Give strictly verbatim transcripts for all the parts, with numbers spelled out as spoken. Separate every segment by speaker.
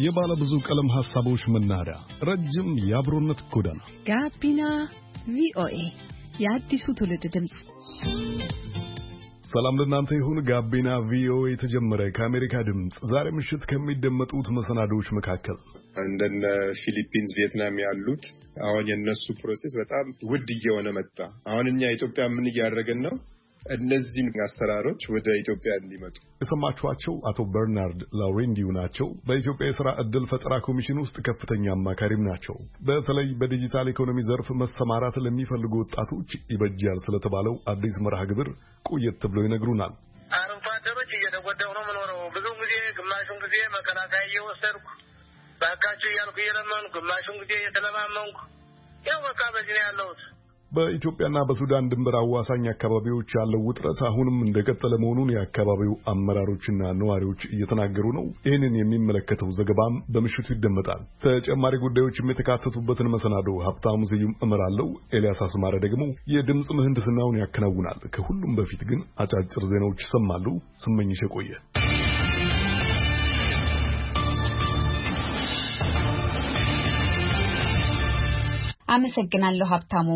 Speaker 1: የባለ ብዙ ቀለም ሐሳቦች መናኸሪያ፣ ረጅም የአብሮነት ጎዳና
Speaker 2: ጋቢና ቪኦኤ የአዲሱ ትውልድ ድምጽ።
Speaker 1: ሰላም ለእናንተ ይሁን። ጋቢና ቪኦኤ የተጀመረ ከአሜሪካ ድምጽ ዛሬ ምሽት ከሚደመጡት መሰናዶዎች መካከል
Speaker 3: እንደነ ፊሊፒንስ፣ ቪየትናም ያሉት አሁን የነሱ ፕሮሰስ በጣም ውድ እየሆነ መጣ። አሁን እኛ ኢትዮጵያ ምን እያደረገን ነው? እነዚህን አሰራሮች ወደ ኢትዮጵያ እንዲመጡ
Speaker 1: የሰማችኋቸው አቶ በርናርድ ላውሬንዲው ናቸው። በኢትዮጵያ የሥራ ዕድል ፈጠራ ኮሚሽን ውስጥ ከፍተኛ አማካሪም ናቸው። በተለይ በዲጂታል ኢኮኖሚ ዘርፍ መሰማራት ለሚፈልጉ ወጣቶች ይበጃል ስለተባለው አዲስ መርሃ ግብር ቆየት ብለው ይነግሩናል።
Speaker 4: አርብቶ አደሮች እየተጎዳሁ ነው የምኖረው። ብዙ ጊዜ ግማሹን ጊዜ መከላከያ እየወሰድኩ ባካችሁ እያልኩ እየለመንኩ፣ ግማሹን ጊዜ እየተለማመንኩ ያው በቃ በዚህ ነው ያለሁት።
Speaker 1: በኢትዮጵያና በሱዳን ድንበር አዋሳኝ አካባቢዎች ያለው ውጥረት አሁንም እንደቀጠለ መሆኑን የአካባቢው አመራሮችና ነዋሪዎች እየተናገሩ ነው። ይህንን የሚመለከተው ዘገባም በምሽቱ ይደመጣል። ተጨማሪ ጉዳዮችም የተካተቱበትን መሰናዶ ሀብታሙ ስዩም እመራለሁ። ኤልያስ አስማረ ደግሞ የድምጽ ምህንድስናውን ያከናውናል። ከሁሉም በፊት ግን አጫጭር ዜናዎች ይሰማሉ። ስመኝሽ ቆየ።
Speaker 5: አመሰግናለሁ ሀብታሙ።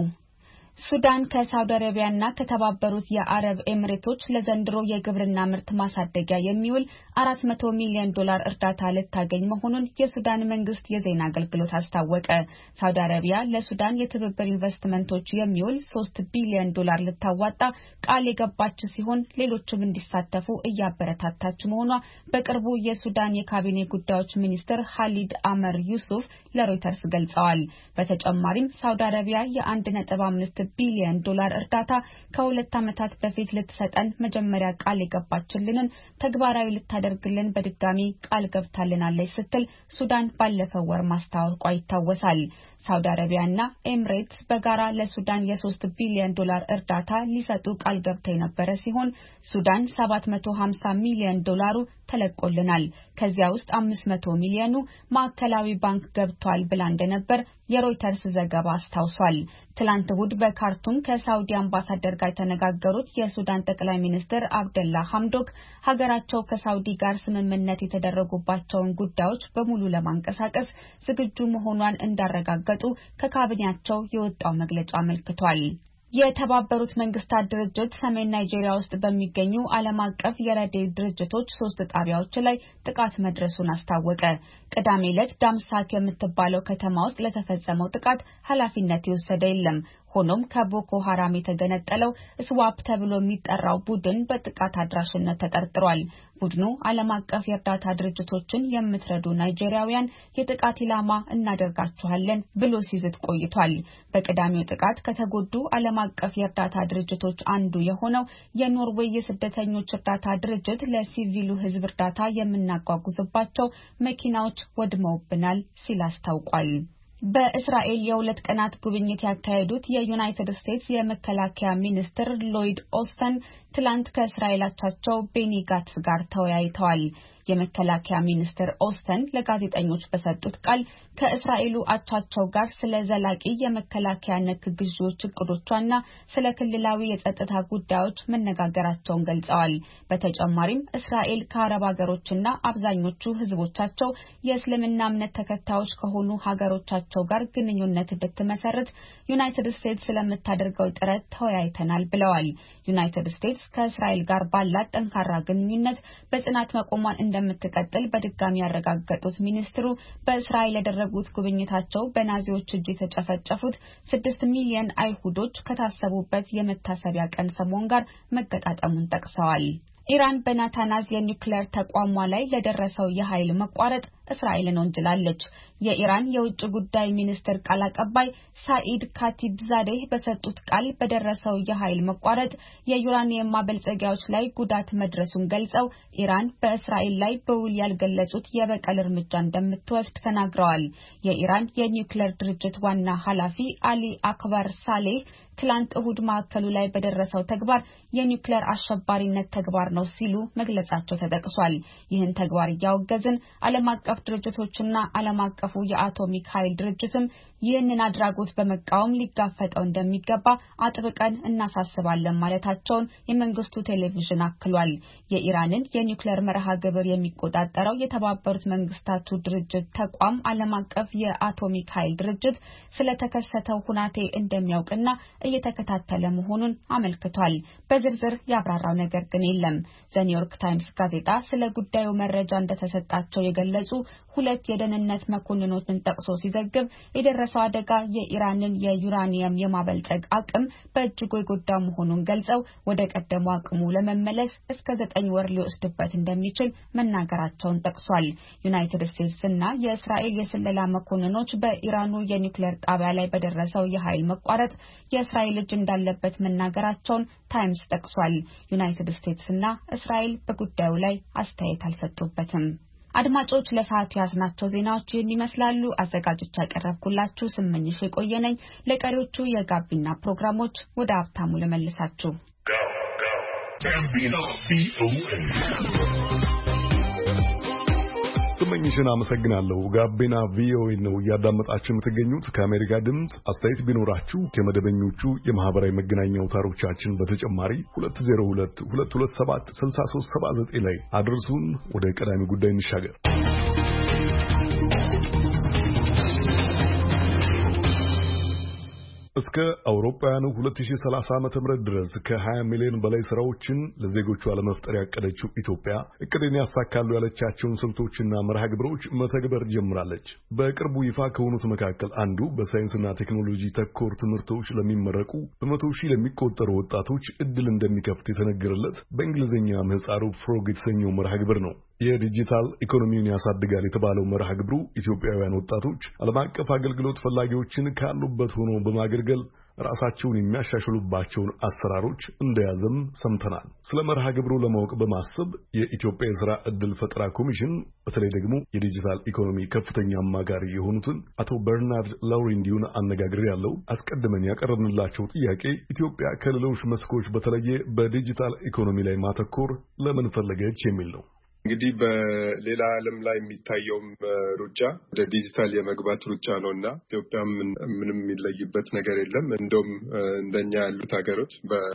Speaker 5: ሱዳን ከሳውዲ አረቢያና ከተባበሩት የአረብ ኤሚሬቶች ለዘንድሮ የግብርና ምርት ማሳደጊያ የሚውል አራት መቶ ሚሊዮን ዶላር እርዳታ ልታገኝ መሆኑን የሱዳን መንግስት የዜና አገልግሎት አስታወቀ። ሳውዲ አረቢያ ለሱዳን የትብብር ኢንቨስትመንቶች የሚውል ሶስት ቢሊዮን ዶላር ልታዋጣ ቃል የገባች ሲሆን ሌሎችም እንዲሳተፉ እያበረታታች መሆኗ በቅርቡ የሱዳን የካቢኔ ጉዳዮች ሚኒስትር ኻሊድ አመር ዩሱፍ ለሮይተርስ ገልጸዋል። በተጨማሪም ሳውዲ አረቢያ የአንድ ነጥብ አምስት ቢሊዮን ዶላር እርዳታ ከሁለት ዓመታት በፊት ልትሰጠን መጀመሪያ ቃል የገባችልንን ተግባራዊ ልታደርግልን በድጋሚ ቃል ገብታልናለች ስትል ሱዳን ባለፈው ወር ማስታወቋ ይታወሳል። ሳውዲ አረቢያና ኤሚሬትስ በጋራ ለሱዳን የሶስት ቢሊዮን ዶላር እርዳታ ሊሰጡ ቃል ገብተው የነበረ ሲሆን ሱዳን ሰባት መቶ ሀምሳ ሚሊዮን ዶላሩ ተለቆልናል፣ ከዚያ ውስጥ አምስት መቶ ሚሊዮኑ ማዕከላዊ ባንክ ገብቷል ብላ እንደነበር የሮይተርስ ዘገባ አስታውሷል። ትላንት እሁድ በካርቱም ከሳውዲ አምባሳደር ጋር የተነጋገሩት የሱዳን ጠቅላይ ሚኒስትር አብደላ ሐምዶክ ሀገራቸው ከሳውዲ ጋር ስምምነት የተደረጉባቸውን ጉዳዮች በሙሉ ለማንቀሳቀስ ዝግጁ መሆኗን እንዳረጋገጡ ከካቢኔያቸው የወጣው መግለጫ አመልክቷል። የተባበሩት መንግስታት ድርጅት ሰሜን ናይጄሪያ ውስጥ በሚገኙ ዓለም አቀፍ የረድኤት ድርጅቶች ሶስት ጣቢያዎች ላይ ጥቃት መድረሱን አስታወቀ። ቅዳሜ ዕለት ዳምሳክ የምትባለው ከተማ ውስጥ ለተፈጸመው ጥቃት ኃላፊነት የወሰደ የለም። ሆኖም ከቦኮ ሐራም የተገነጠለው ስዋፕ ተብሎ የሚጠራው ቡድን በጥቃት አድራሽነት ተጠርጥሯል። ቡድኑ ዓለም አቀፍ የእርዳታ ድርጅቶችን የምትረዱ ናይጄሪያውያን የጥቃት ኢላማ እናደርጋችኋለን ብሎ ሲዝት ቆይቷል። በቅዳሜው ጥቃት ከተጎዱ ዓለም አቀፍ የእርዳታ ድርጅቶች አንዱ የሆነው የኖርዌይ የስደተኞች እርዳታ ድርጅት ለሲቪሉ ሕዝብ እርዳታ የምናጓጉዝባቸው መኪናዎች ወድመውብናል ሲል አስታውቋል። በእስራኤል የሁለት ቀናት ጉብኝት ያካሄዱት የዩናይትድ ስቴትስ የመከላከያ ሚኒስትር ሎይድ ኦስተን ትላንት ከእስራኤል አቻቸው ቤኒ ጋትስ ጋር ተወያይተዋል። የመከላከያ ሚኒስትር ኦስተን ለጋዜጠኞች በሰጡት ቃል ከእስራኤሉ አቻቸው ጋር ስለ ዘላቂ የመከላከያ ነክ ግዢዎች እቅዶቿና ስለ ክልላዊ የጸጥታ ጉዳዮች መነጋገራቸውን ገልጸዋል። በተጨማሪም እስራኤል ከአረብ ሀገሮችና አብዛኞቹ ህዝቦቻቸው የእስልምና እምነት ተከታዮች ከሆኑ ሀገሮቻቸው ጋር ግንኙነት እንድትመሰርት ዩናይትድ ስቴትስ ስለምታደርገው ጥረት ተወያይተናል ብለዋል። ዩናይትድ ስቴትስ ከእስራኤል ጋር ባላት ጠንካራ ግንኙነት በጽናት መቆሟን እንደምትቀጥል በድጋሚ ያረጋገጡት ሚኒስትሩ በእስራኤል ያደረጉት ጉብኝታቸው በናዚዎች እጅ የተጨፈጨፉት ስድስት ሚሊዮን አይሁዶች ከታሰቡበት የመታሰቢያ ቀን ሰሞን ጋር መገጣጠሙን ጠቅሰዋል። ኢራን በናታናዝ የኒውክሌር ተቋሟ ላይ ለደረሰው የኃይል መቋረጥ እስራኤልን ወንጅላለች። የኢራን የውጭ ጉዳይ ሚኒስትር ቃል አቀባይ ሳኢድ ካቲብዛዴህ በሰጡት ቃል በደረሰው የኃይል መቋረጥ የዩራኒየም ማበልጸጊያዎች ላይ ጉዳት መድረሱን ገልጸው ኢራን በእስራኤል ላይ በውል ያልገለጹት የበቀል እርምጃ እንደምትወስድ ተናግረዋል። የኢራን የኒውክሌር ድርጅት ዋና ኃላፊ አሊ አክበር ሳሌህ ትላንት እሁድ ማዕከሉ ላይ በደረሰው ተግባር የኒውክሌር አሸባሪነት ተግባር ነው ሲሉ መግለጻቸው ተጠቅሷል። ይህን ተግባር እያወገዝን ዓለም አቀፍ ድርጅቶችና ዓለም አቀፉ የአቶሚክ ኃይል ድርጅትም ይህንን አድራጎት በመቃወም ሊጋፈጠው እንደሚገባ አጥብቀን እናሳስባለን ማለታቸውን የመንግስቱ ቴሌቪዥን አክሏል። የኢራንን የኒውክሌር መርሃ ግብር የሚቆጣጠረው የተባበሩት መንግስታቱ ድርጅት ተቋም ዓለም አቀፍ የአቶሚክ ኃይል ድርጅት ስለተከሰተው ሁናቴ እንደሚያውቅና እየተከታተለ መሆኑን አመልክቷል። በዝርዝር ያብራራው ነገር ግን የለም። ዘ ኒውዮርክ ታይምስ ጋዜጣ ስለ ጉዳዩ መረጃ እንደተሰጣቸው የገለጹ ሁለት የደህንነት መኮንኖችን ጠቅሶ ሲዘግብ የደረሰው አደጋ የኢራንን የዩራኒየም የማበልጸግ አቅም በእጅጉ የጎዳ መሆኑን ገልጸው ወደ ቀደመው አቅሙ ለመመለስ እስከ ዘጠኝ ወር ሊወስድበት እንደሚችል መናገራቸውን ጠቅሷል። ዩናይትድ ስቴትስ እና የእስራኤል የስለላ መኮንኖች በኢራኑ የኒውክሌር ጣቢያ ላይ በደረሰው የኃይል መቋረጥ የእስራኤል እጅ እንዳለበት መናገራቸውን ታይምስ ጠቅሷል። ዩናይትድ ስቴትስ እና እስራኤል በጉዳዩ ላይ አስተያየት አልሰጡበትም። አድማጮች ለሰዓቱ ያዝናቸው ዜናዎች ይህን ይመስላሉ። አዘጋጆች ያቀረብኩላችሁ ስመኝሽ የቆየነኝ። ለቀሪዎቹ የጋቢና ፕሮግራሞች ወደ ሀብታሙ ለመልሳችሁ።
Speaker 1: ስመኝሽን አመሰግናለሁ። ጋቢና ቪኦኤ ነው እያዳመጣችሁ የምትገኙት ከአሜሪካ ድምጽ። አስተያየት ቢኖራችሁ ከመደበኞቹ የማህበራዊ መገናኛ አውታሮቻችን በተጨማሪ ሁለት ዜሮ ሁለት ሁለት ሁለት ሰባት ስልሳ ሦስት ሰባ ዘጠኝ ላይ አድርሱን። ወደ ቀዳሚ ጉዳይ እንሻገር። እስከ አውሮፓውያኑ ሁለት ሺህ ሰላሳ ዓመተ ምህረት ድረስ ከ20 ሚሊዮን በላይ ስራዎችን ለዜጎቿ ለመፍጠር ያቀደችው ኢትዮጵያ እቅድን ያሳካሉ ያለቻቸውን ስልቶችና መርሃ ግብሮች መተግበር ጀምራለች። በቅርቡ ይፋ ከሆኑት መካከል አንዱ በሳይንስና ቴክኖሎጂ ተኮር ትምህርቶች ለሚመረቁ በመቶ ሺህ ለሚቆጠሩ ወጣቶች እድል እንደሚከፍት የተነገረለት በእንግሊዝኛ ምህጻሩ ፍሮግ የተሰኘው መርሃ ግብር ነው። የዲጂታል ኢኮኖሚውን ያሳድጋል የተባለው መርሃ ግብሩ ኢትዮጵያውያን ወጣቶች ዓለም አቀፍ አገልግሎት ፈላጊዎችን ካሉበት ሆኖ በማገልገል ራሳቸውን የሚያሻሽሉባቸውን አሰራሮች እንደያዘም ሰምተናል። ስለ መርሃ ግብሩ ለማወቅ በማሰብ የኢትዮጵያ የሥራ ዕድል ፈጠራ ኮሚሽን በተለይ ደግሞ የዲጂታል ኢኮኖሚ ከፍተኛ አማካሪ የሆኑትን አቶ በርናርድ ላውሪንዲውን አነጋግሬ ያለው አስቀድመን ያቀረብንላቸው ጥያቄ ኢትዮጵያ ከሌሎች መስኮች በተለየ በዲጂታል ኢኮኖሚ ላይ ማተኮር ለምን ፈለገች የሚል ነው።
Speaker 3: እንግዲህ በሌላ ዓለም ላይ የሚታየውም ሩጫ ወደ ዲጂታል የመግባት ሩጫ ነውና ኢትዮጵያም ምንም የሚለይበት ነገር የለም። እንደውም እንደኛ ያሉት ሀገሮች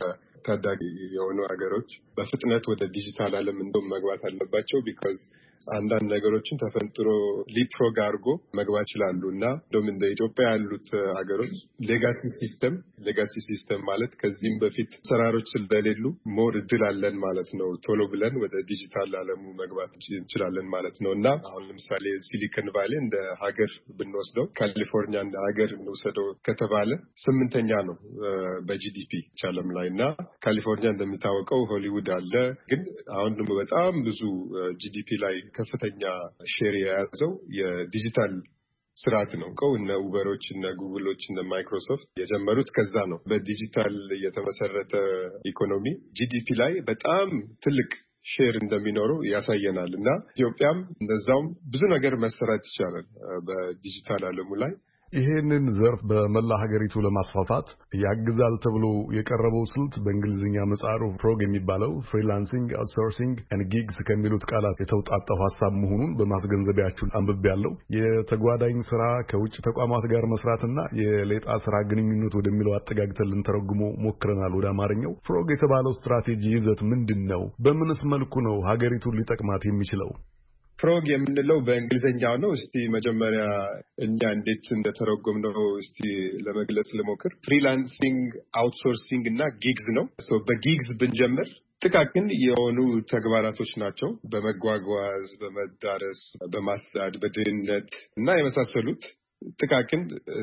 Speaker 3: በታዳጊ የሆኑ ሀገሮች በፍጥነት ወደ ዲጂታል ዓለም እንደውም መግባት አለባቸው። ቢካዝ አንዳንድ ነገሮችን ተፈንጥሮ ሊፕሮግ አድርጎ መግባት ይችላሉ እና እንደውም እንደ ኢትዮጵያ ያሉት ሀገሮች ሌጋሲ ሲስተም ሌጋሲ ሲስተም ማለት ከዚህም በፊት ሰራሮች ስለሌሉ ሞር እድል አለን ማለት ነው። ቶሎ ብለን ወደ ዲጂታል ዓለሙ መግባት እንችላለን ማለት ነው እና አሁን ለምሳሌ ሲሊኮን ቫሊ እንደ ሀገር ብንወስደው ካሊፎርኒያ እንደ ሀገር እንወሰደው ከተባለ ስምንተኛ ነው በጂዲፒ ቻለም ላይ እና ካሊፎርኒያ እንደሚታወቀው ሆሊውድ አለ። ግን አሁን ደግሞ በጣም ብዙ ጂዲፒ ላይ ከፍተኛ ሼር የያዘው የዲጂታል ስርዓት ነው። ከው እነ ኡበሮች እነ ጉግሎች እነ ማይክሮሶፍት የጀመሩት ከዛ ነው። በዲጂታል የተመሰረተ ኢኮኖሚ ጂዲፒ ላይ በጣም ትልቅ ሼር እንደሚኖረው ያሳየናል እና ኢትዮጵያም እንደዛውም ብዙ ነገር መሰራት ይቻላል በዲጂታል ዓለሙ ላይ።
Speaker 1: ይሄንን ዘርፍ በመላ ሀገሪቱ ለማስፋፋት ያግዛል ተብሎ የቀረበው ስልት በእንግሊዝኛ ምህጻሩ ፍሮግ የሚባለው ፍሪላንሲንግ፣ አውትሶርሲንግ ኤንድ ጊግስ ከሚሉት ቃላት የተውጣጣው ሐሳብ መሆኑን በማስገንዘቢያችሁ አንብቤያለሁ። የተጓዳኝ ስራ ከውጭ ተቋማት ጋር መስራትና የሌጣ ስራ ግንኙነት ወደሚለው አጠጋግተን ልንተረጉሞ ሞክረናል ወደ አማርኛው። ፍሮግ የተባለው ስትራቴጂ ይዘት ምንድን ነው? በምንስ መልኩ ነው ሀገሪቱን ሊጠቅማት የሚችለው?
Speaker 3: ፍሮግ የምንለው በእንግሊዝኛው ነው። እስቲ መጀመሪያ እኛ እንዴት እንደተረጎምነው እስቲ ለመግለጽ ልሞክር። ፍሪላንሲንግ፣ አውትሶርሲንግ እና ጊግስ ነው። ሶ በጊግስ ብንጀምር ጥቃቅን የሆኑ ተግባራቶች ናቸው። በመጓጓዝ፣ በመዳረስ፣ በማስዳድ፣ በድህነት እና የመሳሰሉት ጥቃቅን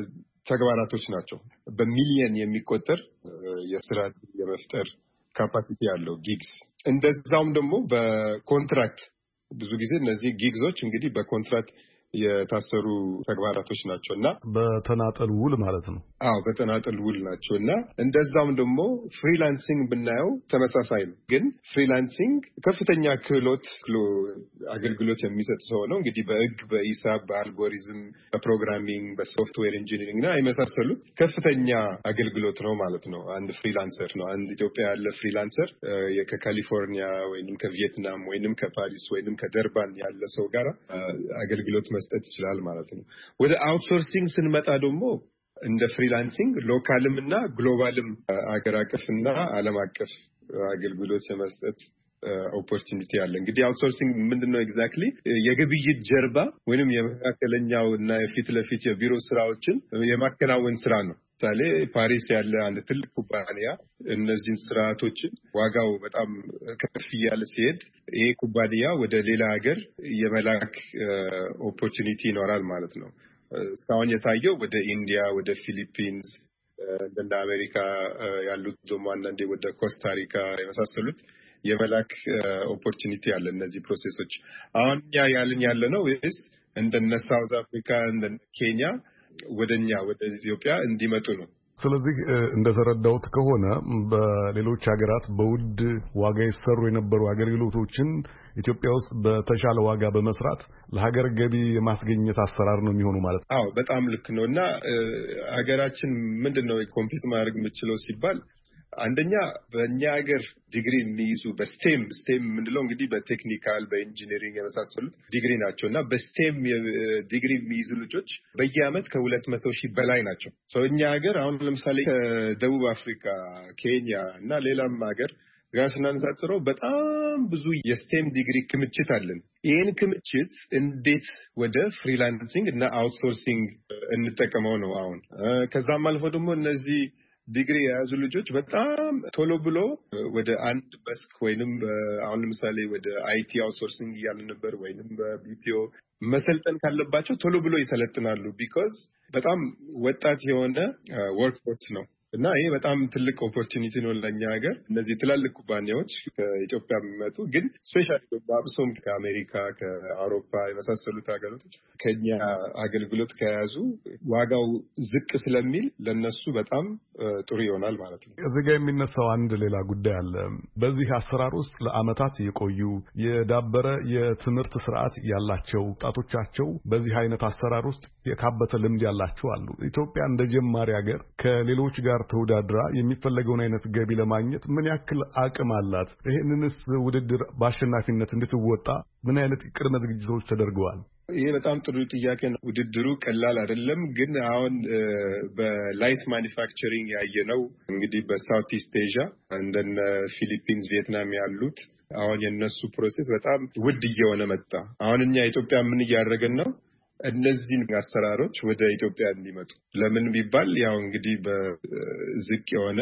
Speaker 3: ተግባራቶች ናቸው። በሚሊየን የሚቆጠር የስራ የመፍጠር ካፓሲቲ ያለው ጊግስ። እንደዛውም ደግሞ በኮንትራክት ብዙ ጊዜ እነዚህ ጊግዞች እንግዲህ በኮንትራክት የታሰሩ ተግባራቶች ናቸውና
Speaker 1: በተናጠል ውል ማለት ነው።
Speaker 3: አዎ በተናጠል ውል ናቸውና እንደዛም ደግሞ ፍሪላንሲንግ ብናየው ተመሳሳይ ነው። ግን ፍሪላንሲንግ ከፍተኛ ክህሎት አገልግሎት የሚሰጥ ሰው ነው። እንግዲህ በህግ፣ በሂሳብ፣ በአልጎሪዝም፣ በፕሮግራሚንግ፣ በሶፍትዌር ኢንጂነሪንግ እና የመሳሰሉት ከፍተኛ አገልግሎት ነው ማለት ነው። አንድ ፍሪላንሰር ነው። አንድ ኢትዮጵያ ያለ ፍሪላንሰር ከካሊፎርኒያ ወይንም ከቪየትናም ወይንም ከፓሪስ ወይንም ከደርባን ያለ ሰው ጋር አገልግሎት መስጠት ይችላል ማለት ነው። ወደ አውትሶርሲንግ ስንመጣ ደግሞ እንደ ፍሪላንሲንግ ሎካልም እና ግሎባልም አገር አቀፍና ዓለም አቀፍ አገልግሎት የመስጠት ኦፖርቹኒቲ አለ። እንግዲህ አውትሶርሲንግ ምንድነው ኤግዛክትሊ? የግብይት ጀርባ ወይንም የመካከለኛው እና የፊት ለፊት የቢሮ ስራዎችን የማከናወን ስራ ነው። ምሳሌ ፓሪስ ያለ አንድ ትልቅ ኩባንያ እነዚህን ስርዓቶችን ዋጋው በጣም ከፍ እያለ ሲሄድ ይሄ ኩባንያ ወደ ሌላ ሀገር የመላክ ኦፖርቹኒቲ ይኖራል ማለት ነው። እስካሁን የታየው ወደ ኢንዲያ፣ ወደ ፊሊፒንስ፣ እንደ አሜሪካ ያሉት ደግሞ አንዳንዴ ወደ ኮስታሪካ የመሳሰሉት የመላክ ኦፖርቹኒቲ አለ። እነዚህ ፕሮሴሶች አሁን ያ ያልን ያለ ነው ወይስ እንደነ ሳውዝ አፍሪካ እንደነ ኬንያ ወደኛ ወደ ኢትዮጵያ እንዲመጡ ነው?
Speaker 1: ስለዚህ እንደተረዳሁት ከሆነ በሌሎች ሀገራት በውድ ዋጋ ይሰሩ የነበሩ አገልግሎቶችን ኢትዮጵያ ውስጥ በተሻለ ዋጋ በመስራት ለሀገር ገቢ የማስገኘት አሰራር ነው የሚሆኑ ማለት ነው።
Speaker 3: አዎ በጣም ልክ ነው። እና ሀገራችን ምንድነው ኮምፒት ማድረግ የምትችለው ሲባል አንደኛ በእኛ ሀገር ዲግሪ የሚይዙ በስቴም ስቴም ምንድነው እንግዲህ በቴክኒካል በኢንጂነሪንግ የመሳሰሉት ዲግሪ ናቸው እና በስቴም ዲግሪ የሚይዙ ልጆች በየአመት ከሁለት መቶ ሺህ በላይ ናቸው። ሰው እኛ ሀገር አሁን ለምሳሌ ከደቡብ አፍሪካ፣ ኬንያ እና ሌላም ሀገር ጋር ስናነጻጽረው በጣም ብዙ የስቴም ዲግሪ ክምችት አለን። ይህን ክምችት እንዴት ወደ ፍሪላንሲንግ እና አውትሶርሲንግ እንጠቀመው ነው አሁን። ከዛም አልፎ ደግሞ እነዚህ ዲግሪ የያዙ ልጆች በጣም ቶሎ ብሎ ወደ አንድ መስክ ወይንም አሁን ለምሳሌ ወደ አይቲ አውትሶርሲንግ እያልን ነበር ወይንም በቢፒኦ መሰልጠን ካለባቸው ቶሎ ብሎ ይሰለጥናሉ። ቢኮዝ በጣም ወጣት የሆነ ወርክፎርስ ነው እና ይሄ በጣም ትልቅ ኦፖርቹኒቲ ነው ለኛ ሀገር። እነዚህ ትላልቅ ኩባንያዎች ከኢትዮጵያ የሚመጡ ግን ስፔሻሊ በአብሶም ከአሜሪካ ከአውሮፓ የመሳሰሉት ሀገሮች ከኛ አገልግሎት ከያዙ ዋጋው ዝቅ ስለሚል ለነሱ በጣም ጥሩ ይሆናል ማለት ነው።
Speaker 1: እዚህ ጋር የሚነሳው አንድ ሌላ ጉዳይ አለ። በዚህ አሰራር ውስጥ ለአመታት የቆዩ የዳበረ የትምህርት ስርዓት ያላቸው ወጣቶቻቸው በዚህ አይነት አሰራር ውስጥ የካበተ ልምድ ያላቸው አሉ። ኢትዮጵያ እንደ ጀማሪ ሀገር ከሌሎች ጋር ተወዳድራ የሚፈለገውን አይነት ገቢ ለማግኘት ምን ያክል አቅም አላት? ይሄንንስ ውድድር በአሸናፊነት እንድትወጣ ምን አይነት ቅድመ ዝግጅቶች ተደርገዋል?
Speaker 3: ይሄ በጣም ጥሩ ጥያቄ ነው። ውድድሩ ቀላል አይደለም። ግን አሁን በላይት ማኒፋክቸሪንግ ያየነው እንግዲህ በሳውት ኢስት ኤዥያ እንደነ ፊሊፒንስ፣ ቪየትናም ያሉት አሁን የነሱ ፕሮሴስ በጣም ውድ እየሆነ መጣ። አሁን እኛ ኢትዮጵያ ምን እያደረገን ነው? እነዚህን አሰራሮች ወደ ኢትዮጵያ እንዲመጡ። ለምን ቢባል ያው እንግዲህ በዝቅ የሆነ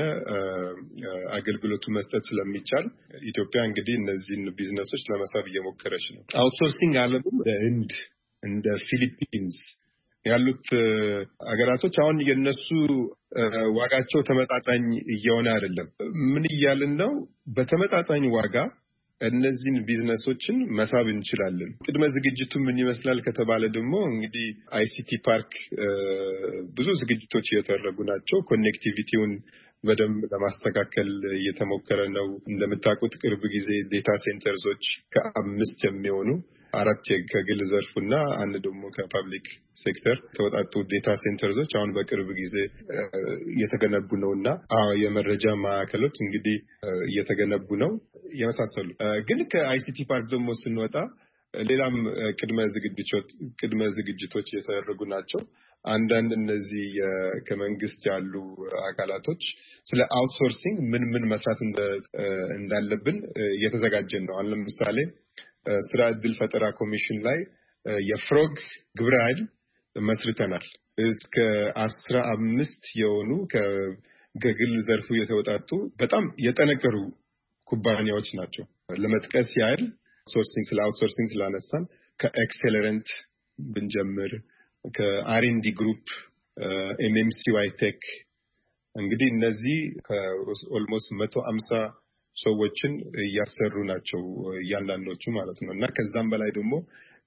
Speaker 3: አገልግሎቱ መስጠት ስለሚቻል ኢትዮጵያ እንግዲህ እነዚህን ቢዝነሶች ለመሳብ እየሞከረች ነው። አውትሶርሲንግ ዓለም እንደ እንደ ፊሊፒንስ ያሉት አገራቶች አሁን የነሱ ዋጋቸው ተመጣጣኝ እየሆነ አይደለም። ምን እያልን ነው? በተመጣጣኝ ዋጋ እነዚህን ቢዝነሶችን መሳብ እንችላለን። ቅድመ ዝግጅቱ ምን ይመስላል ከተባለ ደግሞ እንግዲህ አይሲቲ ፓርክ ብዙ ዝግጅቶች እየተደረጉ ናቸው። ኮኔክቲቪቲውን በደንብ ለማስተካከል እየተሞከረ ነው። እንደምታውቁት ቅርብ ጊዜ ዴታ ሴንተርዞች ከአምስት የሚሆኑ አራት ከግል ዘርፉና አንድ ደግሞ ከፐብሊክ ሴክተር ተወጣጡ ዴታ ሴንተርዞች አሁን በቅርብ ጊዜ እየተገነቡ ነውና አዎ የመረጃ ማዕከሎች እንግዲህ እየተገነቡ ነው የመሳሰሉ። ግን ከአይሲቲ ፓርክ ደግሞ ስንወጣ ሌላም ቅድመ ዝግጅቶች ቅድመ ዝግጅቶች እየተደረጉ ናቸው። አንዳንድ እነዚህ ከመንግስት ያሉ አካላቶች ስለ አውትሶርሲንግ ምን ምን መስራት እንዳለብን እየተዘጋጀን ነው። አሁን ለምሳሌ ስራ ዕድል ፈጠራ ኮሚሽን ላይ የፍሮግ ግብረ ኃይል መስርተናል። እስከ አስራ አምስት የሆኑ ከግል ዘርፉ የተወጣጡ በጣም የጠነከሩ ኩባንያዎች ናቸው። ለመጥቀስ ያህል ሶርሲንግ ስለ አውትሶርሲንግ ስላነሳን ከኤክሴለረንት ብንጀምር፣ ከአርኤንዲ ግሩፕ፣ ኤምኤምሲ ዋይቴክ እንግዲህ እነዚህ ከኦልሞስት መቶ አምሳ ሰዎችን እያሰሩ ናቸው እያንዳንዶቹ ማለት ነው። እና ከዛም በላይ ደግሞ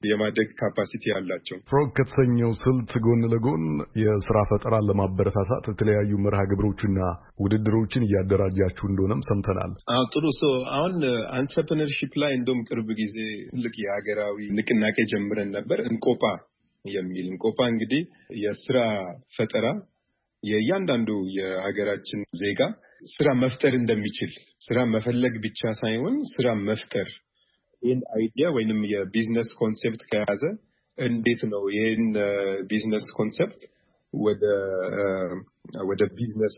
Speaker 3: የማደግ ካፓሲቲ ያላቸው።
Speaker 1: ፍሮግ ከተሰኘው ስልት ጎን ለጎን የስራ ፈጠራን ለማበረታታት የተለያዩ መርሃ ግብሮችና ውድድሮችን እያደራጃችሁ እንደሆነም ሰምተናል።
Speaker 3: አዎ ጥሩ። ሶ አሁን አንትረፕረነርሺፕ ላይ እንደውም ቅርብ ጊዜ ትልቅ የሀገራዊ ንቅናቄ ጀምረን ነበር። እንቆፓ የሚል እንቆፓ እንግዲህ የስራ ፈጠራ የእያንዳንዱ የሀገራችን ዜጋ ስራ መፍጠር እንደሚችል ስራ መፈለግ ብቻ ሳይሆን ስራ መፍጠር ይህን አይዲያ ወይንም የቢዝነስ ኮንሴፕት ከያዘ እንዴት ነው ይህን ቢዝነስ ኮንሴፕት ወደ ወደ ቢዝነስ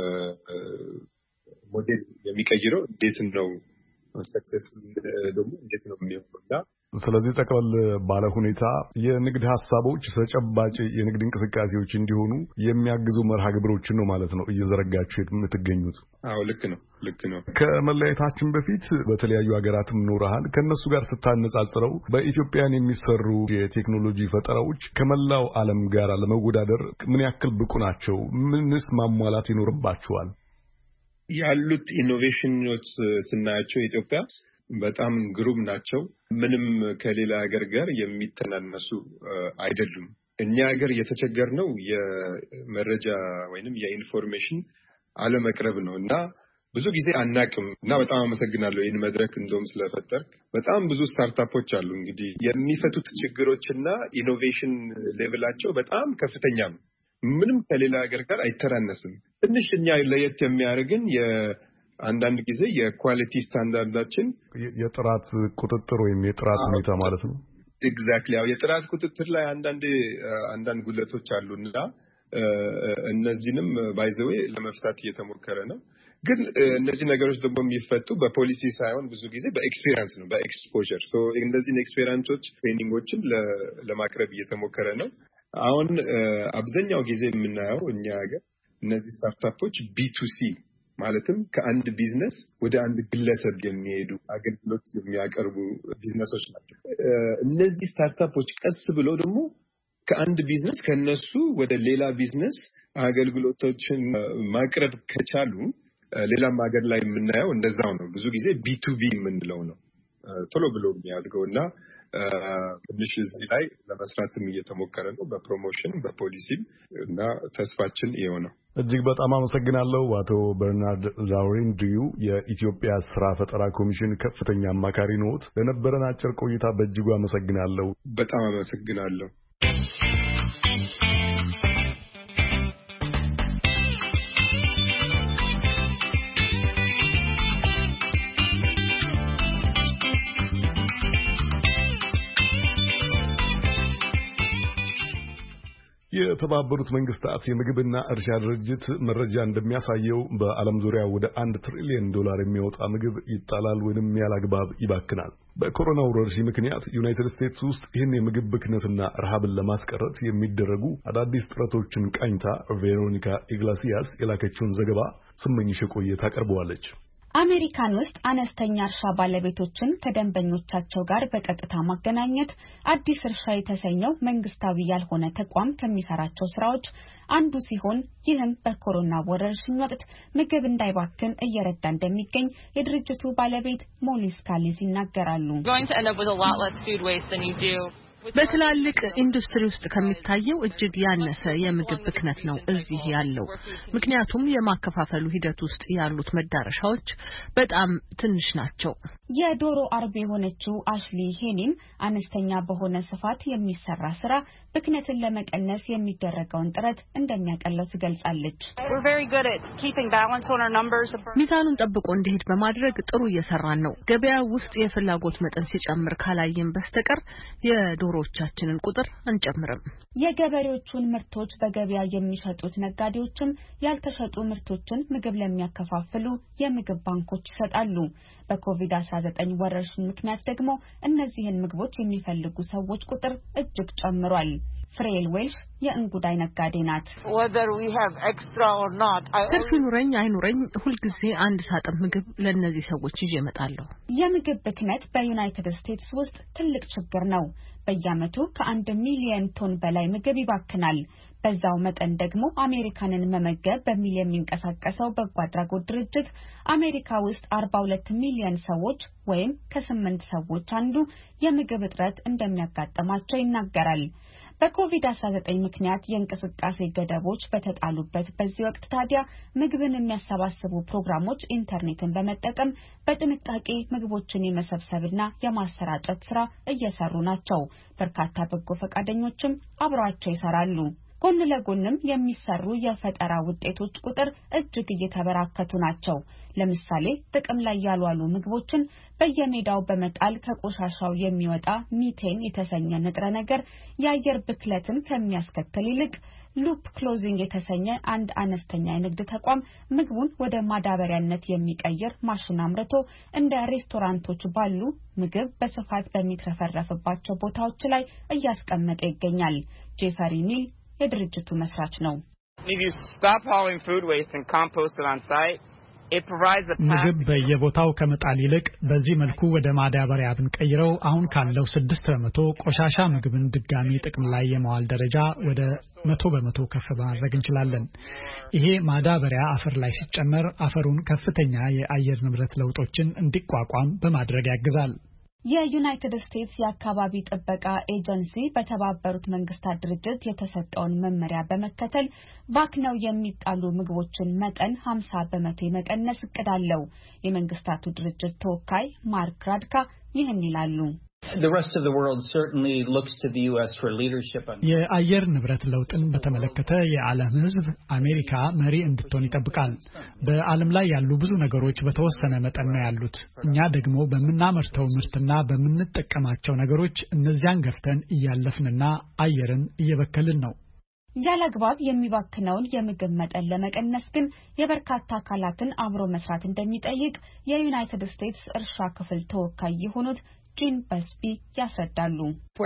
Speaker 3: ሞዴል የሚቀይረው እንዴት ነው ሰክሰስፉል ደግሞ እንዴት ነው የሚሆነውና
Speaker 1: ስለዚህ ጠቅላላ ባለ ሁኔታ የንግድ ሐሳቦች ተጨባጭ የንግድ እንቅስቃሴዎች እንዲሆኑ የሚያግዙ መርሃ ግብሮችን ነው ማለት ነው እየዘረጋችሁ የምትገኙት።
Speaker 3: አዎ ልክ ነው ልክ ነው።
Speaker 1: ከመለያየታችን በፊት በተለያዩ ሀገራትም ኖረሃል። ከነሱ ጋር ስታነጻጽረው በኢትዮጵያን የሚሰሩ የቴክኖሎጂ ፈጠራዎች ከመላው ዓለም ጋር ለመወዳደር ምን ያክል ብቁ ናቸው? ምንስ ማሟላት ይኖርባቸዋል?
Speaker 3: ያሉት ኢኖቬሽኖች ስናያቸው ኢትዮጵያ በጣም ግሩም ናቸው። ምንም ከሌላ ሀገር ጋር የሚተናነሱ አይደሉም። እኛ ሀገር የተቸገርነው የመረጃ ወይንም የኢንፎርሜሽን አለመቅረብ ነው እና ብዙ ጊዜ አናቅም እና በጣም አመሰግናለሁ ይህን መድረክ እንደውም ስለፈጠርክ። በጣም ብዙ ስታርታፖች አሉ እንግዲህ የሚፈቱት ችግሮችና ኢኖቬሽን ሌቭላቸው በጣም ከፍተኛ ነው። ምንም ከሌላ ሀገር ጋር አይተናነስም። ትንሽ እኛ ለየት የሚያደርግን አንዳንድ ጊዜ የኳሊቲ ስታንዳርዳችን
Speaker 1: የጥራት ቁጥጥር ወይም የጥራት ሁኔታ ማለት ነው።
Speaker 3: ኤግዛክትሊ ያው የጥራት ቁጥጥር ላይ አንዳንድ አንዳንድ ጉለቶች አሉና እነዚህንም ባይ ዘ ዌይ ለመፍታት እየተሞከረ ነው። ግን እነዚህ ነገሮች ደግሞ የሚፈቱ በፖሊሲ ሳይሆን ብዙ ጊዜ በኤክስፒሪየንስ ነው በኤክስፖዠር። ሶ እነዚህን ኤክስፒሪየንሶች ትሬኒንጎችን ለማቅረብ እየተሞከረ ነው። አሁን አብዛኛው ጊዜ የምናየው እኛ ሀገር እነዚህ ስታርታፖች ቢ ቱ ሲ ማለትም ከአንድ ቢዝነስ ወደ አንድ ግለሰብ የሚሄዱ አገልግሎት የሚያቀርቡ ቢዝነሶች ናቸው። እነዚህ ስታርታፖች ቀስ ብለው ደግሞ ከአንድ ቢዝነስ ከነሱ ወደ ሌላ ቢዝነስ አገልግሎቶችን ማቅረብ ከቻሉ ሌላም ሀገር ላይ የምናየው እንደዛው ነው። ብዙ ጊዜ ቢ ቱ ቢ የምንለው ነው ቶሎ ብሎ የሚያድገውና ትንሽ እዚህ ላይ ለመስራትም እየተሞከረ ነው በፕሮሞሽን በፖሊሲም እና ተስፋችን ይሄው ነው።
Speaker 1: እጅግ በጣም አመሰግናለሁ አቶ በርናርድ ላውሬንዲዩ የኢትዮጵያ ስራ ፈጠራ ኮሚሽን ከፍተኛ አማካሪ ነዎት። ለነበረን አጭር ቆይታ በእጅጉ አመሰግናለሁ።
Speaker 3: በጣም አመሰግናለሁ።
Speaker 1: የተባበሩት መንግስታት የምግብና እርሻ ድርጅት መረጃ እንደሚያሳየው በዓለም ዙሪያ ወደ አንድ ትሪሊዮን ዶላር የሚወጣ ምግብ ይጣላል ወይንም ያላግባብ ይባክናል። በኮሮና ወረርሽኝ ምክንያት ዩናይትድ ስቴትስ ውስጥ ይህን የምግብ ብክነትና ረሃብን ለማስቀረት የሚደረጉ አዳዲስ ጥረቶችን ቃኝታ ቬሮኒካ ኢግላሲያስ የላከችውን ዘገባ ስመኝሽ ቆየት ታቀርበዋለች።
Speaker 5: አሜሪካን ውስጥ አነስተኛ እርሻ ባለቤቶችን ከደንበኞቻቸው ጋር በቀጥታ ማገናኘት አዲስ እርሻ የተሰኘው መንግስታዊ ያልሆነ ተቋም ከሚሰራቸው ስራዎች አንዱ ሲሆን ይህም በኮሮና ወረርሽኝ ወቅት ምግብ እንዳይባክን እየረዳ እንደሚገኝ የድርጅቱ ባለቤት ሞሊስ ካሊዝ ይናገራሉ።
Speaker 2: በትላልቅ ኢንዱስትሪ ውስጥ ከሚታየው እጅግ ያነሰ የምግብ ብክነት ነው እዚህ ያለው። ምክንያቱም የማከፋፈሉ ሂደት ውስጥ ያሉት መዳረሻዎች በጣም ትንሽ ናቸው።
Speaker 5: የዶሮ አርቢ የሆነችው አሽሊ ሄኒም አነስተኛ በሆነ ስፋት የሚሰራ ስራ ብክነትን ለመቀነስ የሚደረገውን ጥረት እንደሚያቀለው ትገልጻለች።
Speaker 2: ሚዛኑን ጠብቆ እንዲሄድ በማድረግ ጥሩ እየሰራን ነው። ገበያ ውስጥ የፍላጎት መጠን ሲጨምር ካላየን በስተቀር የዶሮዎቻችንን ቁጥር አንጨምርም።
Speaker 5: የገበሬዎቹን ምርቶች በገበያ የሚሸጡት ነጋዴዎችም ያልተሸጡ ምርቶችን ምግብ ለሚያከፋፍሉ የምግብ ባንኮች ይሰጣሉ። በኮቪድ አስራ ዘጠኝ ወረርሽኝ ምክንያት ደግሞ እነዚህን ምግቦች የሚፈልጉ ሰዎች ቁጥር እጅግ ጨምሯል። ፍሬል ዌልሽ የእንጉዳይ ነጋዴ ናት።
Speaker 2: ትርፍ ይኑረኝ አይኑረኝ ሁልጊዜ አንድ ሳጥን ምግብ ለእነዚህ ሰዎች ይዤ እመጣለሁ።
Speaker 5: የምግብ ብክነት በዩናይትድ ስቴትስ ውስጥ ትልቅ ችግር ነው። በየዓመቱ ከአንድ ሚሊዮን ቶን በላይ ምግብ ይባክናል። በዛው መጠን ደግሞ አሜሪካንን መመገብ በሚል የሚንቀሳቀሰው በጎ አድራጎት ድርጅት አሜሪካ ውስጥ አርባ ሁለት ሚሊዮን ሰዎች ወይም ከስምንት ሰዎች አንዱ የምግብ እጥረት እንደሚያጋጥማቸው ይናገራል። በኮቪድ አስራ ዘጠኝ ምክንያት የእንቅስቃሴ ገደቦች በተጣሉበት በዚህ ወቅት ታዲያ ምግብን የሚያሰባስቡ ፕሮግራሞች ኢንተርኔትን በመጠቀም በጥንቃቄ ምግቦችን የመሰብሰብና የማሰራጨት ስራ እየሰሩ ናቸው። በርካታ በጎ ፈቃደኞችም አብረዋቸው ይሰራሉ። ጎን ለጎንም የሚሰሩ የፈጠራ ውጤቶች ቁጥር እጅግ እየተበራከቱ ናቸው። ለምሳሌ ጥቅም ላይ ያልዋሉ ምግቦችን በየሜዳው በመጣል ከቆሻሻው የሚወጣ ሚቴን የተሰኘ ንጥረ ነገር የአየር ብክለትን ከሚያስከትል ይልቅ ሉፕ ክሎዚንግ የተሰኘ አንድ አነስተኛ የንግድ ተቋም ምግቡን ወደ ማዳበሪያነት የሚቀይር ማሽን አምርቶ እንደ ሬስቶራንቶች ባሉ ምግብ በስፋት በሚትረፈረፍባቸው ቦታዎች ላይ እያስቀመጠ ይገኛል። ጄፈሪ ኒል የድርጅቱ መስራች ነው።
Speaker 6: ምግብ በየቦታው ከመጣል ይልቅ በዚህ መልኩ ወደ ማዳበሪያ ብንቀይረው አሁን ካለው ስድስት በመቶ ቆሻሻ ምግብን ድጋሚ ጥቅም ላይ የመዋል ደረጃ ወደ መቶ በመቶ ከፍ ማድረግ እንችላለን። ይሄ ማዳበሪያ አፈር ላይ ሲጨመር አፈሩን ከፍተኛ የአየር ንብረት ለውጦችን እንዲቋቋም በማድረግ ያግዛል።
Speaker 5: የዩናይትድ ስቴትስ የአካባቢ ጥበቃ ኤጀንሲ በተባበሩት መንግስታት ድርጅት የተሰጠውን መመሪያ በመከተል ባክነው የሚጣሉ ምግቦችን መጠን ሀምሳ በመቶ የመቀነስ እቅድ አለው። የመንግስታቱ ድርጅት ተወካይ ማርክ ራድካ ይህን ይላሉ።
Speaker 7: The rest of the world certainly looks to the U S for leadership on
Speaker 6: የአየር ንብረት ለውጥን በተመለከተ የዓለም ሕዝብ አሜሪካ መሪ እንድትሆን ይጠብቃል። በዓለም ላይ ያሉ ብዙ ነገሮች በተወሰነ መጠን ነው ያሉት። እኛ ደግሞ በመናመርተው ምርትና በመንጠቀማቸው ነገሮች እነዚያን ገፍተን እያለፍንና አየርን እየበከልን ነው።
Speaker 5: ያለግባብ የሚባክነውን የምግብ መጠን ለመቀነስ ግን የበርካታ አካላትን አብሮ መስራት እንደሚጠይቅ የዩናይትድ ስቴትስ እርሻ ክፍል ተወካይ የሆኑት ጂን በስቢ ያስረዳሉ።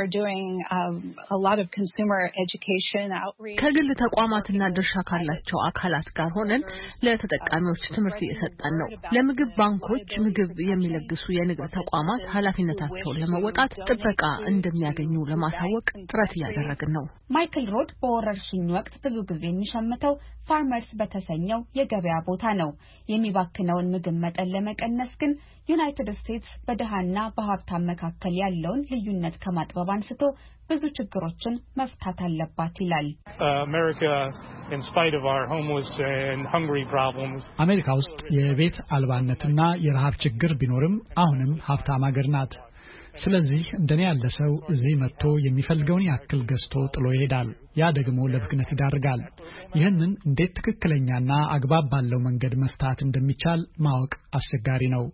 Speaker 2: ከግል ተቋማትና ድርሻ ካላቸው አካላት ጋር ሆነን ለተጠቃሚዎች ትምህርት እየሰጠን ነው። ለምግብ ባንኮች ምግብ የሚለግሱ የንግድ ተቋማት ኃላፊነታቸውን ለመወጣት ጥበቃ እንደሚያገኙ ለማሳወቅ ጥረት እያደረግን ነው።
Speaker 5: ማይክል ሮድ በወረርሽኝ ወቅት ብዙ ጊዜ የሚሸምተው ፋርመርስ በተሰኘው የገበያ ቦታ ነው። የሚባክነውን ምግብ መጠን ለመቀነስ ግን ዩናይትድ ስቴትስ በደሃና በሀብታም መካከል ያለውን ልዩነት ከማጥበብ አንስቶ ብዙ ችግሮችን መፍታት አለባት ይላል።
Speaker 6: አሜሪካ ውስጥ የቤት አልባነትና የረሃብ ችግር ቢኖርም አሁንም ሀብታም ሀገር ናት። ስለዚህ እንደኔ ያለ ሰው እዚህ መጥቶ የሚፈልገውን ያክል ገዝቶ ጥሎ ይሄዳል። ያ ደግሞ ለብክነት ይዳርጋል። ይህንን እንዴት ትክክለኛና አግባብ ባለው መንገድ መፍታት እንደሚቻል ማወቅ አስቸጋሪ ነው።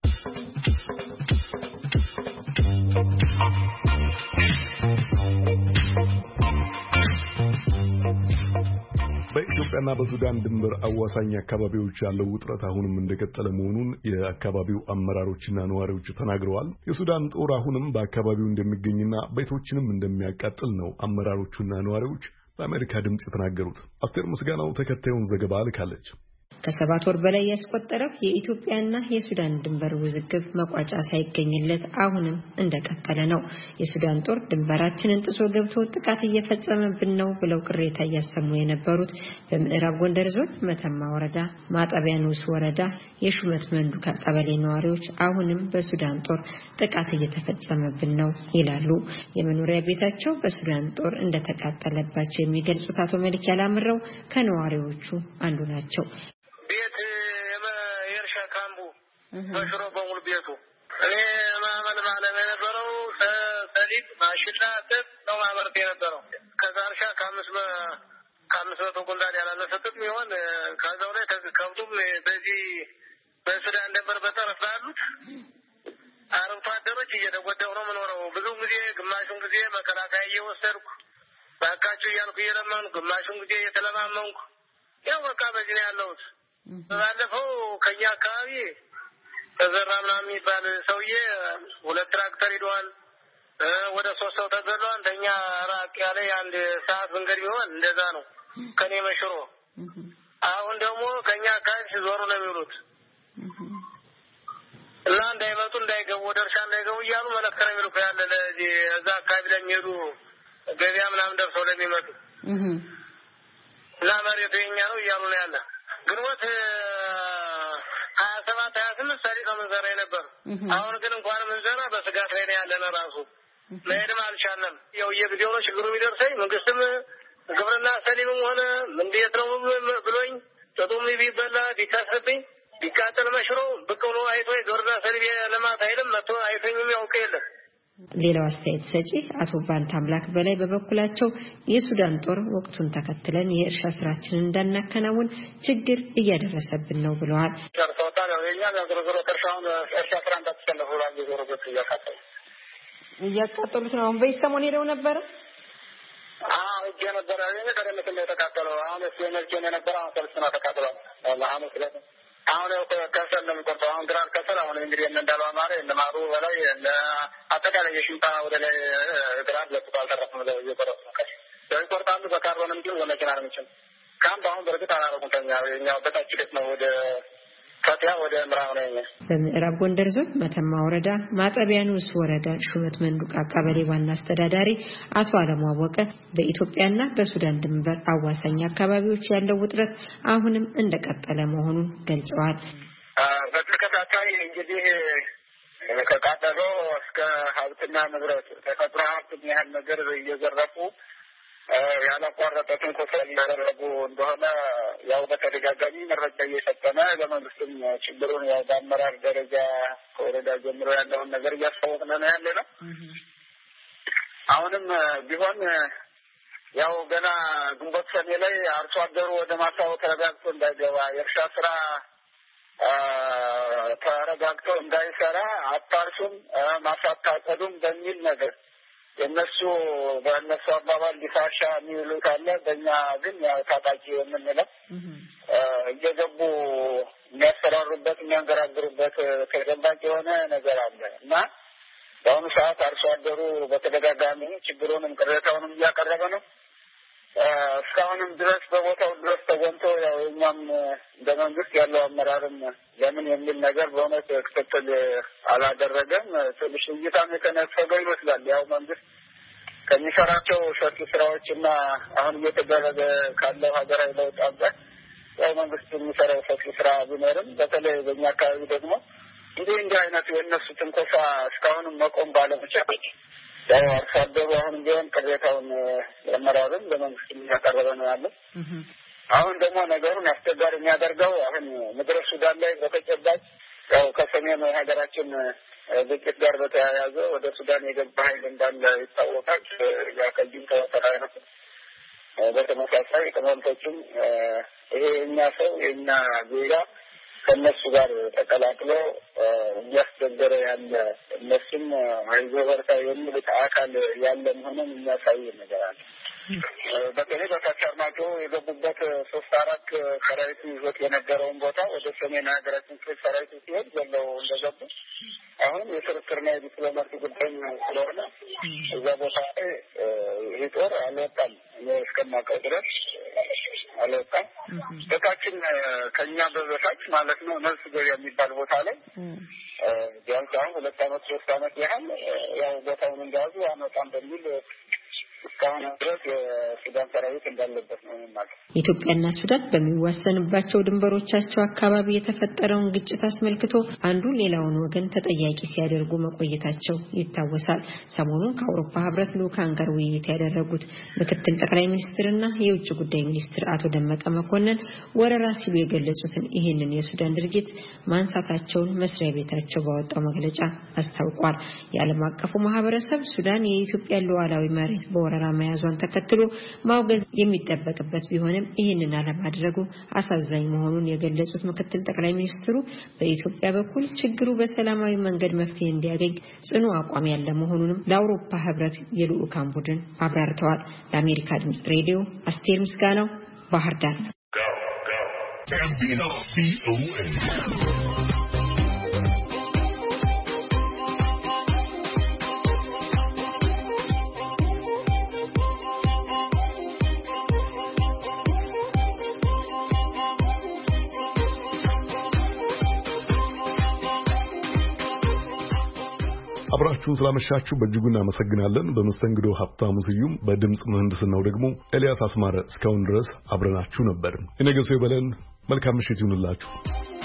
Speaker 1: በኢትዮጵያና በሱዳን ድንበር አዋሳኝ አካባቢዎች ያለው ውጥረት አሁንም እንደቀጠለ መሆኑን የአካባቢው አመራሮችና ነዋሪዎች ተናግረዋል። የሱዳን ጦር አሁንም በአካባቢው እንደሚገኝና ቤቶችንም እንደሚያቃጥል ነው አመራሮቹና ነዋሪዎች በአሜሪካ ድምጽ የተናገሩት። አስቴር ምስጋናው ተከታዩን ዘገባ ልካለች።
Speaker 8: ከሰባት ወር በላይ ያስቆጠረው የኢትዮጵያና የሱዳን ድንበር ውዝግብ መቋጫ ሳይገኝለት አሁንም እንደቀጠለ ነው። የሱዳን ጦር ድንበራችንን ጥሶ ገብቶ ጥቃት እየፈጸመብን ነው ብለው ቅሬታ እያሰሙ የነበሩት በምዕራብ ጎንደር ዞን መተማ ወረዳ ማጠቢያ ንዑስ ወረዳ የሹመት መንዱካ ቀበሌ ነዋሪዎች አሁንም በሱዳን ጦር ጥቃት እየተፈጸመብን ነው ይላሉ። የመኖሪያ ቤታቸው በሱዳን ጦር እንደተቃጠለባቸው የሚገልጹት አቶ መልክ ያላምረው ከነዋሪዎቹ አንዱ ናቸው።
Speaker 4: ቤት የእርሻ ካምቡ በሽሮ በሙሉ ቤቱ እኔ ማመን ማለት የነበረው ሰሊጥ ማሽላ ጥጥ ነው ማመርት የነበረው። ከዛ እርሻ ከአምስት ከአምስት መቶ ኩንታል ያላነሰ ጥጥ ይሆን ከዛው ላይ ከብቱም በዚህ በሱዳን ድንበር በጠረፍ ባሉት አርብቶ አደሮች እየተጎዳሁ ነው የምኖረው። ብዙ ጊዜ ግማሹን ጊዜ መከላከያ እየወሰድኩ ባካችሁ እያልኩ እየለመንኩ ግማሹን ጊዜ እየተለማመንኩ ያው በቃ በዚህ ነው ያለሁት። ባለፈው ከኛ አካባቢ ተዘራ ምናምን የሚባል ሰውዬ ሁለት ትራክተር ሄዷል። ወደ ሶስት ሰው ተገሏል። ተኛ ራቅ ያለ አንድ ሰዓት መንገድ ቢሆን እንደዛ ነው ከኔ መሽሮ። አሁን ደግሞ ከኛ አካባቢ ሲዞሩ ነው የሚሉት እና እንዳይመጡ እንዳይገቡ ወደ እርሻ እንዳይገቡ እያሉ መለከረ የሚሉ ያለ ለዚህ እዛ አካባቢ ለሚሄዱ ገበያ ምናምን ደርሰው ለሚመጡ እና መሬቱ የኛ ነው እያሉ ነው ያለ ግንቦት ሀያ ሰባት ሀያ ስምንት ሰሪጥ መንዘራ ነበር አሁን ግን እንኳን መንዘራ በስጋት ላይ ነው ያለነ ራሱ ለሄድም አልቻለም ያው የጊዜው ነው ችግሩ የሚደርሰኝ መንግስትም ግብርና ሰሊምም ሆነ እንዴት ነው ብሎኝ ጥጡም ቢበላ ቢካሰብኝ ቢቃጠል መሽሮ በቀሎ አይቶ ግብርና ሰሊም ለማት አይልም መጥቶ አይተኝም ያውቀ የለም
Speaker 8: ሌላው አስተያየት ሰጪ አቶ ባንታ አምላክ በላይ በበኩላቸው የሱዳን ጦር ወቅቱን ተከትለን የእርሻ ስራችንን እንዳናከናውን ችግር እያደረሰብን ነው ብለዋል።
Speaker 4: ጨርሶታል ነው የኛ ዝርዝር ተርሻውን እርሻ ስራ እንዳትሰለፉ ላይ የዞረበት እያካተለ
Speaker 8: እያቃጠሉት ነው። አሁን በይሰሞን ሄደው ነበር
Speaker 4: አዎ እጄ ነበር ያለ ቀደም ሲል የተቃጠለው አሁን ሲነርጂ ነበር አሁን ተርሰና ተቃጠለው ለሐሙስ ዕለት አሁን ከሰል ነው የሚቆርጠው አሁን ግራር ከሰል አሁን እንግዲህ እንደዳለው ማረ እንደማሩ በላይ አጠቃላይ የሽንታ ወደ ላይ ግራር ለጥቷል ተረፈው ነው እየቆረጡ ነው ከዚህ ቆርጣሉ በካርቦን እንጂ ወለጀና ነው የሚችል ካም አሁን በርግጥ አላረቁም ተኛ የኛው በታች ልክ ነው ወደ ከዚያ ወደ ምዕራብ ነው።
Speaker 8: በምዕራብ ጎንደር ዞን መተማ ወረዳ ማጠቢያ ንዑስ ወረዳ ሹመት መንዱቃ ቀበሌ ዋና አስተዳዳሪ አቶ አለሙ አወቀ በኢትዮጵያና በሱዳን ድንበር አዋሳኝ አካባቢዎች ያለው ውጥረት አሁንም እንደቀጠለ መሆኑን ገልጸዋል።
Speaker 4: በተከታታይ እንግዲህ ከቃጠሎ እስከ ሀብትና ንብረት ተፈጥሮ ሀብት ያህል ነገር እየዘረፉ ያላቋረጠ ትንኮሳ እያደረጉ እንደሆነ ያው በተደጋጋሚ መረጃ እየሰጠነ ለመንግስትም ችግሩን ያው በአመራር ደረጃ ከወረዳ ጀምሮ ያለውን ነገር እያስታወቅን ነው ያለ ነው። አሁንም ቢሆን ያው ገና ግንቦት ሰኔ ላይ አርሶ አደሩ ወደ ማሳው ተረጋግቶ እንዳይገባ የእርሻ ስራ ተረጋግቶ እንዳይሰራ አታርሱም ማሳታቀዱም በሚል ነገር የነሱ በእነሱ አባባል ዲፋሻ የሚሉት አለ በእኛ ግን ያው ታጣቂ የምንለው እየገቡ የሚያሰራሩበት የሚያንገራግሩበት ተደባቂ የሆነ ነገር አለ እና በአሁኑ ሰዓት አርሶ አደሩ በተደጋጋሚ ችግሩንም ቅሬታውንም እያቀረበ ነው። እስካሁንም ድረስ በቦታው ድረስ ተገንቶ ያው እኛም እንደ መንግስት ያለው አመራርም ለምን የሚል ነገር በእውነት ክትትል አላደረገም። ትንሽ እይታም የተነፈገው ይመስላል። ያው መንግስት ከሚሰራቸው ሰፊ ስራዎችና አሁን እየተደረገ ካለው ሀገራዊ ለውጥ አንጻር ያው መንግስት የሚሰራው ሰፊ ስራ ቢኖርም በተለይ በእኛ አካባቢ ደግሞ እንዲህ እንዲህ አይነቱ የእነሱ ትንኮሳ እስካሁንም መቆም ባለመቻሉ ያው አርሶ አደሩ አሁን ቢሆን ቅሬታውን ለመራብም ለመንግስት እያቀረበ ነው ያለው። አሁን ደግሞ ነገሩን አስቸጋሪ የሚያደርገው አሁን ምድረ ሱዳን ላይ በተጨባጭ ያው ከሰሜኑ ሀገራችን ግጭት ጋር በተያያዘ ወደ ሱዳን የገባ ኃይል እንዳለ ይታወቃል። ያከጅም ተወሰራይ ነው። በተመሳሳይ ቅመምቶችም ይሄ እኛ ሰው የኛ ዜጋ ከነሱ ጋር ተቀላቅሎ እያስቸገረ ያለ እነሱም አይዞህ በርታ የሚሉት አካል ያለ መሆኑን የሚያሳይ ነገር አለ። በተለይ በካቻርማቶ የገቡበት ሶስት አራት ሰራዊቱ ይዞት የነበረውን ቦታ ወደ ሰሜን ሀገራችን ክፍል ሰራዊቱ ሲሄድ ዘለው እንደገቡ አሁን የክርክርና የዲፕሎማሲ ጉዳይ ስለሆነ እዛ ቦታ ላይ ይህ ጦር አልወጣም። እኔ እስከማውቀው ድረስ አልወጣም። በታችን ከኛ በበታች ማለት ነው ነፍስ ገበያ የሚባል ቦታ ላይ ቢያንስ አሁን ሁለት አመት ሶስት አመት ያህል ያው ቦታውን እንደያዙ አመጣም በሚል እስካሁን ድረስ የሱዳን ሰራዊት እንዳለበት ነው ማለት።
Speaker 8: ኢትዮጵያና ሱዳን በሚዋሰንባቸው ድንበሮቻቸው አካባቢ የተፈጠረውን ግጭት አስመልክቶ አንዱ ሌላውን ወገን ተጠያቂ ሲያደርጉ መቆየታቸው ይታወሳል። ሰሞኑን ከአውሮፓ ህብረት ልኡካን ጋር ውይይት ያደረጉት ምክትል ጠቅላይ ሚኒስትርና የውጭ ጉዳይ ሚኒስትር አቶ ደመቀ መኮንን ወረራ ሲሉ የገለጹትን ይህንን የሱዳን ድርጊት ማንሳታቸውን መስሪያ ቤታቸው ባወጣው መግለጫ አስታውቋል። የዓለም አቀፉ ማህበረሰብ ሱዳን የኢትዮጵያ ሉዓላዊ መሬት ወረራ መያዟን ተከትሎ ማውገዝ የሚጠበቅበት ቢሆንም ይህንን አለማድረጉ አሳዛኝ መሆኑን የገለጹት ምክትል ጠቅላይ ሚኒስትሩ በኢትዮጵያ በኩል ችግሩ በሰላማዊ መንገድ መፍትሄ እንዲያገኝ ጽኑ አቋም ያለ መሆኑንም ለአውሮፓ ህብረት የልኡካን ቡድን አብራርተዋል። ለአሜሪካ ድምጽ ሬዲዮ አስቴር ምስጋናው ባህር ዳር።
Speaker 1: አብራችሁን ስላመሻችሁ በእጅጉ እናመሰግናለን። በመስተንግዶ ሀብታሙ ስዩም፣ በድምጽ ምህንድስናው ደግሞ ኤልያስ አስማረ። እስካሁን ድረስ አብረናችሁ ነበር። የነገ ሰው ይበለን። መልካም ምሽት ይሁንላችሁ።